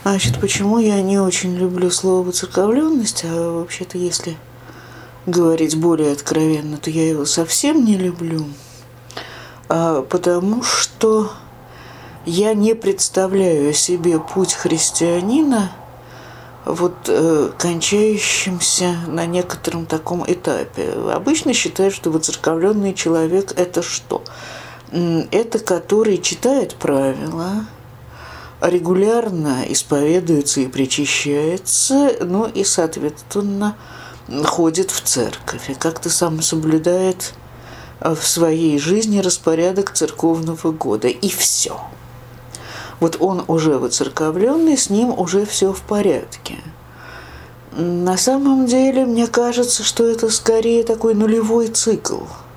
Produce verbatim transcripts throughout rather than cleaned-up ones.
Значит, почему я не очень люблю слово «воцерковленность», а вообще-то, если говорить более откровенно, то я его совсем не люблю, а, потому что я не представляю себе путь христианина вот э, кончающимся на некотором таком этапе. Обычно считают, что воцерковленный человек – это что? Это который читает правила, регулярно исповедуется и причащается, ну и, соответственно, ходит в церковь и как-то сам соблюдает в своей жизни распорядок церковного года. И все. Вот он уже воцерковленный, с ним уже все в порядке. На самом деле, мне кажется, что это скорее такой нулевой цикл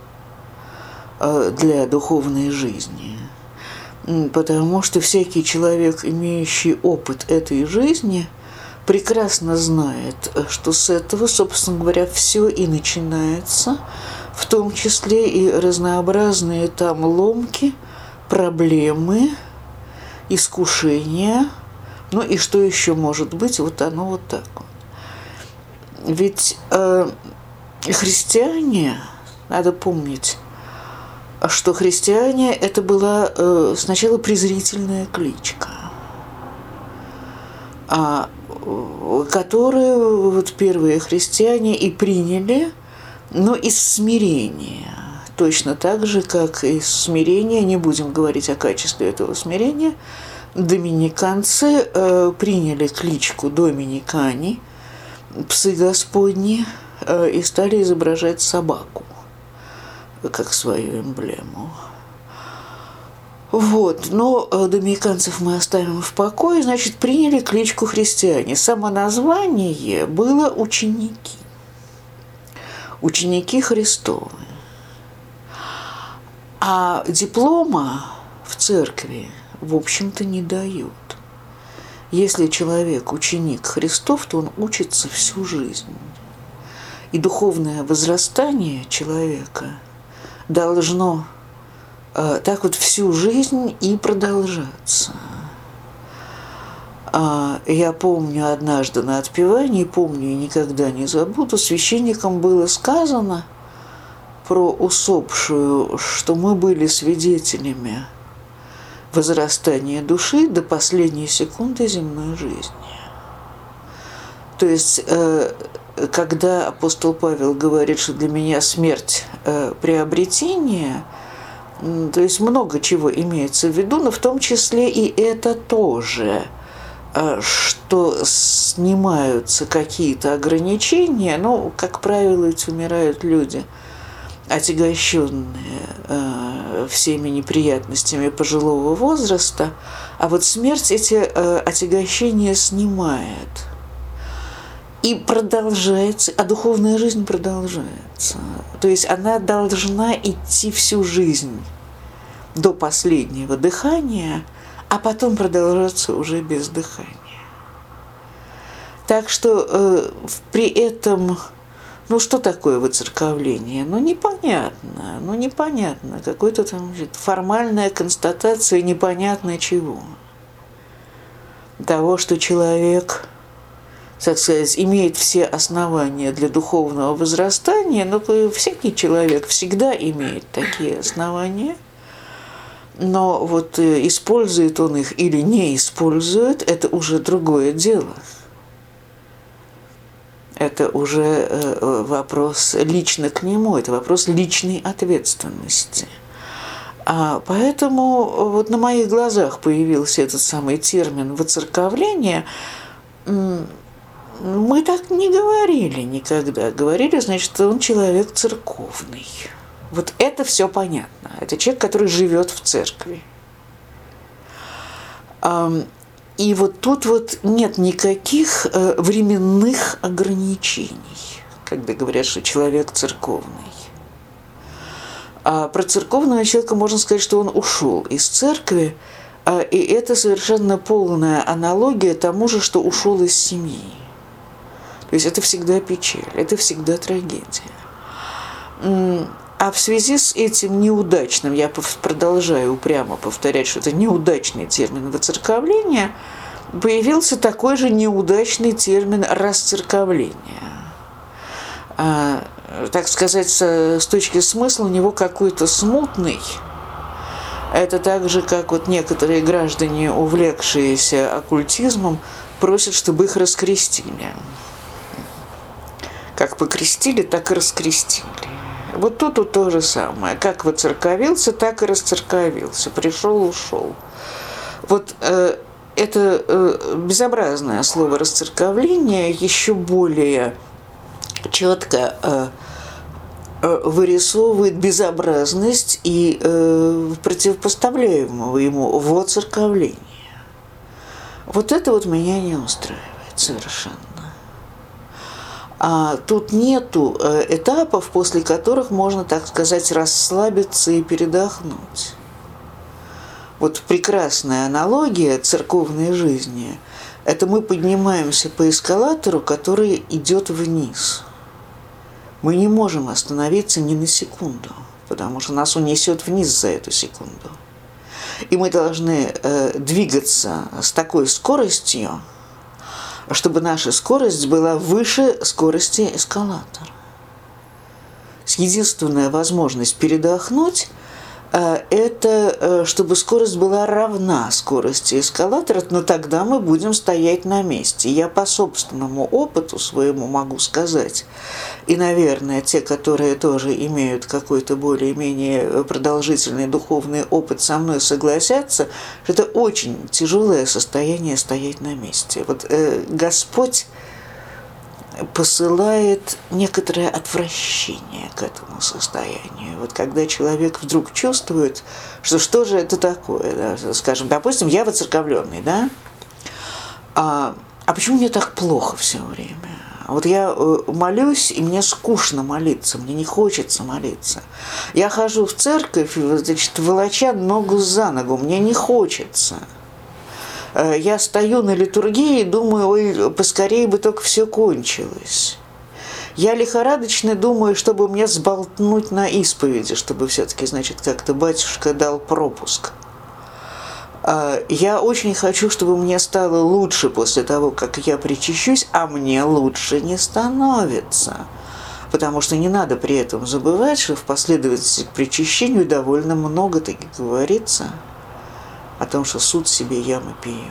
для духовной жизни. Потому что всякий человек, имеющий опыт этой жизни, прекрасно знает, что с этого, собственно говоря, все и начинается, в том числе и разнообразные там ломки, проблемы, искушения, ну и что еще может быть, вот оно вот так вот. Ведь э, христиане, надо помнить, что христиане – это была э, сначала презрительная кличка, а, которую вот первые христиане и приняли, но из смирения. Точно так же, как из смирения, не будем говорить о качестве этого смирения, доминиканцы э, приняли кличку доминикани, псы Господни, э, и стали изображать собаку как свою эмблему. Вот, но доминиканцев мы оставим в покое, значит, приняли кличку христиане. Само название было ученики. Ученики Христовы. А диплома в церкви, в общем-то, не дают. Если человек ученик Христов, то он учится всю жизнь. И духовное возрастание человека должно э, так вот всю жизнь и продолжаться. А, я помню однажды на отпевании, помню и никогда не забуду, священникам было сказано про усопшую, что мы были свидетелями возрастания души до последней секунды земной жизни. То есть, э, когда апостол Павел говорит, что для меня смерть э, приобретение, э, то есть много чего имеется в виду, но в том числе и это тоже, э, что снимаются какие-то ограничения, ну, как правило, ведь умирают люди, отягощенные э, всеми неприятностями пожилого возраста, а вот смерть эти э, отягощения снимает. И продолжается, а духовная жизнь продолжается. То есть она должна идти всю жизнь до последнего дыхания, а потом продолжаться уже без дыхания. Так что э, при этом, ну что такое воцерковление? Ну непонятно, ну непонятно. Какой-то там формальная констатация непонятно чего. Того, что человек, так сказать, имеет все основания для духовного возрастания, но всякий человек всегда имеет такие основания, но вот использует он их или не использует, это уже другое дело. Это уже вопрос лично к нему, это вопрос личной ответственности. А поэтому вот на моих глазах появился этот самый термин «воцерковление». Мы так не говорили никогда. Говорили, значит, что он человек церковный. Вот это все понятно. Это человек, который живет в церкви. И вот тут вот нет никаких временных ограничений, когда говорят, что человек церковный. А про церковного человека можно сказать, что он ушел из церкви, и это совершенно полная аналогия тому же, что ушел из семьи. То есть это всегда печаль, это всегда трагедия. А в связи с этим неудачным, я продолжаю упрямо повторять, что это неудачный термин воцерковления, появился такой же неудачный термин «расцерковление». А, так сказать, с точки смысла у него какой-то смутный. Это так же, как вот некоторые граждане, увлекшиеся оккультизмом, просят, чтобы их раскрестили. Как покрестили, так и раскрестили. Вот тут вот то же самое. Как воцерковился, так и расцерковился. Пришел, ушел. Вот э, это э, безобразное слово «расцерковление» еще более четко э, э, вырисовывает безобразность и э, противопоставляемого ему воцерковления. Вот это вот меня не устраивает совершенно. А тут нету этапов, после которых можно, так сказать, расслабиться и передохнуть. Вот прекрасная аналогия церковной жизни – это мы поднимаемся по эскалатору, который идет вниз. Мы не можем остановиться ни на секунду, потому что нас унесет вниз за эту секунду. И мы должны э, двигаться с такой скоростью, чтобы наша скорость была выше скорости эскалатора. Единственная возможность передохнуть э, – это э, чтобы скорость была равна скорости эскалатора, но тогда мы будем стоять на месте. Я по собственному опыту своему могу сказать, и, наверное, те, которые тоже имеют какой-то более-менее продолжительный духовный опыт, со мной согласятся, что это очень тяжелое состояние стоять на месте. Вот э, Господь посылает некоторое отвращение к этому состоянию. Вот когда человек вдруг чувствует, что что же это такое, да? Скажем, допустим, я воцерковленный, да? А, а почему мне так плохо все время? Вот я молюсь, и мне скучно молиться, мне не хочется молиться. Я хожу в церковь, значит, волоча ногу за ногу, мне не хочется. Я стою на литургии и думаю, ой, поскорее бы только все кончилось. Я лихорадочно думаю, чтобы мне сболтнуть на исповеди, чтобы все-таки, значит, как-то батюшка дал пропуск. Я очень хочу, чтобы мне стало лучше после того, как я причащусь, а мне лучше не становится. Потому что не надо при этом забывать, что в последовательности к причащению довольно много таки говорится о том, что суд себе ямы пию.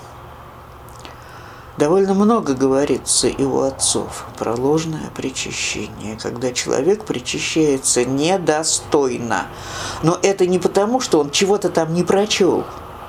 Довольно много говорится и у отцов про ложное причащение, когда человек причащается недостойно. Но это не потому, что он чего-то там не прочел,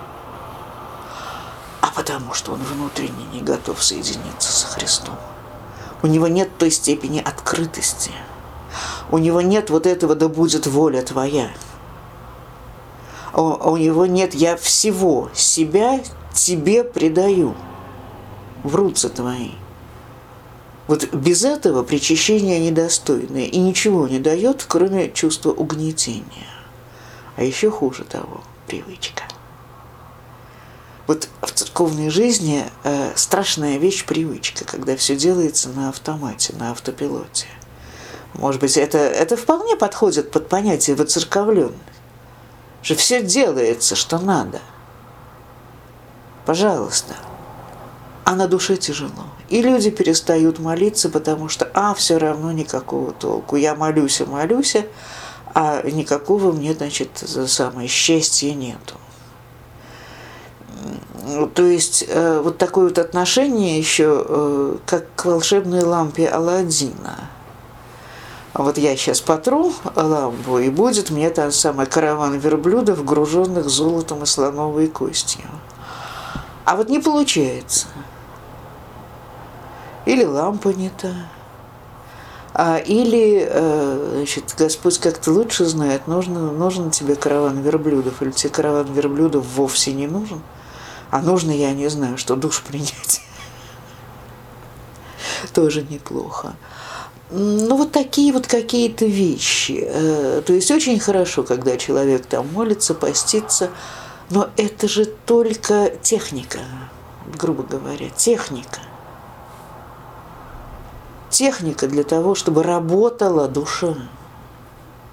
а потому что он внутренне не готов соединиться со Христом. У него нет той степени открытости. У него нет вот этого «да будет воля твоя». У, у него нет «я всего себя тебе предаю в руцы твои». Вот без этого причащение недостойное и ничего не дает, кроме чувства угнетения. А еще хуже того – привычка. Вот в церковной жизни э, страшная вещь привычка, когда все делается на автомате, на автопилоте. Может быть, это, это вполне подходит под понятие воцерковленность, что все делается, что надо. Пожалуйста. А на душе тяжело. И люди перестают молиться, потому что, а, все равно никакого толку. Я молюсь и молюсь, а никакого мне, значит, самое счастья нету. То есть э, вот такое вот отношение еще э, как к волшебной лампе Аладдина. Вот я сейчас потру лампу, и будет мне там самый караван верблюдов, груженных золотом и слоновой костью. А вот не получается. Или лампа не та, а, или, э, значит, Господь как-то лучше знает, нужно, нужен тебе караван верблюдов, или тебе караван верблюдов вовсе не нужен. А нужно, я не знаю, что душ принять. Тоже неплохо. Ну, вот такие вот какие-то вещи. То есть очень хорошо, когда человек там молится, постится, но это же только техника, грубо говоря, техника. Техника для того, чтобы работала душа.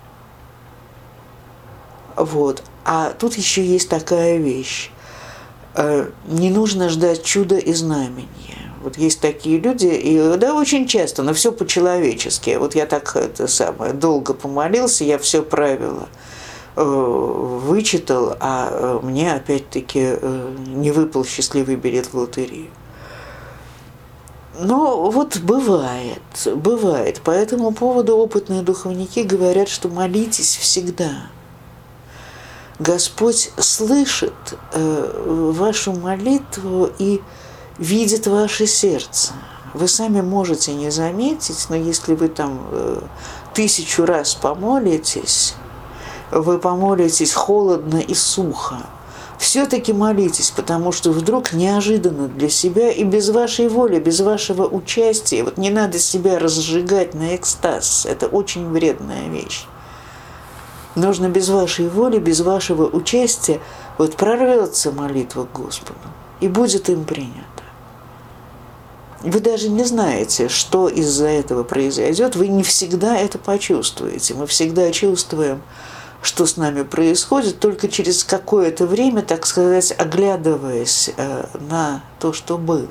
Вот. А тут еще есть такая вещь. Не нужно ждать чуда и знамения. Вот есть такие люди, и да, очень часто, но все по-человечески. Вот я так это самое долго помолился, я все правила э, вычитал, а мне опять-таки э, не выпал счастливый билет в лотерею. Но вот бывает, бывает. По этому поводу опытные духовники говорят, что молитесь всегда. Господь слышит э, вашу молитву и видит ваше сердце. Вы сами можете не заметить, но если вы там э, тысячу раз помолитесь, вы помолитесь холодно и сухо, все-таки молитесь, потому что вдруг неожиданно для себя и без вашей воли, без вашего участия, вот не надо себя разжигать на экстаз, это очень вредная вещь. Нужно без вашей воли, без вашего участия, вот прорвется молитва к Господу, и будет им принята. Вы даже не знаете, что из-за этого произойдет, вы не всегда это почувствуете. Мы всегда чувствуем, что с нами происходит, только через какое-то время, так сказать, оглядываясь на то, что было.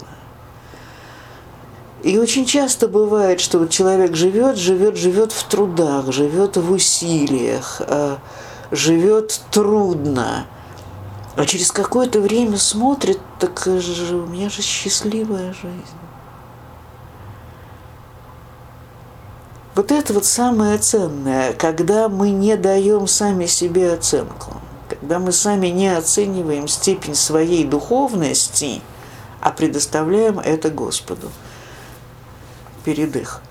И очень часто бывает, что вот человек живет, живет, живет в трудах, живет в усилиях, живет трудно, а через какое-то время смотрит, так же, у меня же счастливая жизнь. Вот это вот самое ценное, когда мы не даем сами себе оценку, когда мы сами не оцениваем степень своей духовности, а предоставляем это Господу. Передых.